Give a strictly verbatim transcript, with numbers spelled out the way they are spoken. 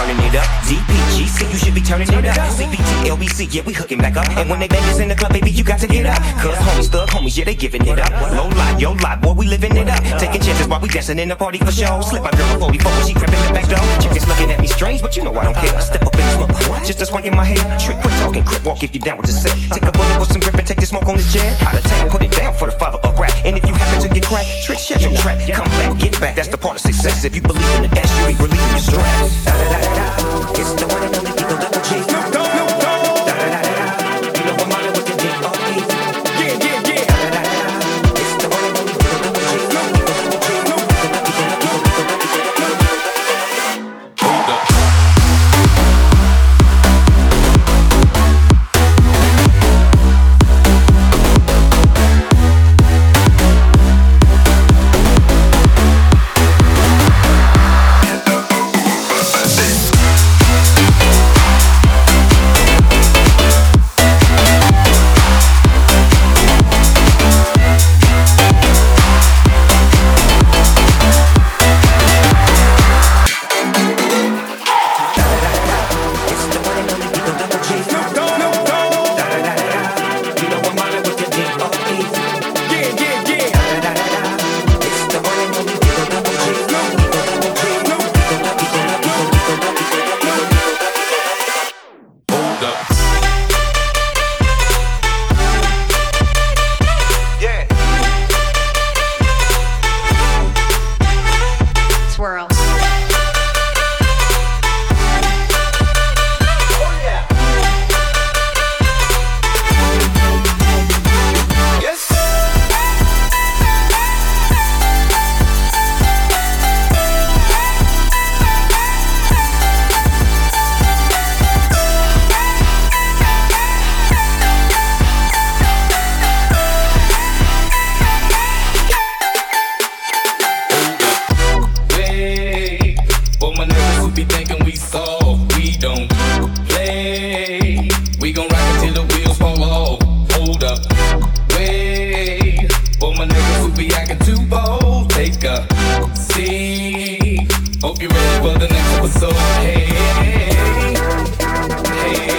burning it up. D P G C, you should be turning it up. C B T, L B C, yeah, we hooking back up. And when they bang us in the club, baby, you got to get up. Cause homies, thug homies, yeah, they giving it up. Low life, yo life, boy, we living it up. Taking chances while we dancing in the party for show. Slip my girl before we fuck when she crept in the back door. Chickens looking at me strange, but you know I don't care. Step up in the smoke, just a swing in my hair. Trick, quit talking, crip walk if you down with the set. Take a bullet with some grip and take the smoke on the jet. Out of town, put it down for the father of rap. And if you happen to get cracked, trick, shut your trap. Come back, get back, that's the part of success. If you believe in the S, you ain't relieving your stress. Da da da da da, it's the one and only people double G. Snoop Dogg, Snoop Dogg. Da da da da da, you know I'm mobbing with the D O E. Yeah, yeah, yeah. Da da da da da, it's the one and only people double G. Snoop Dogg, Snoop Dogg. Hold up. Hope you're ready for the next episode. Hey, hey, hey.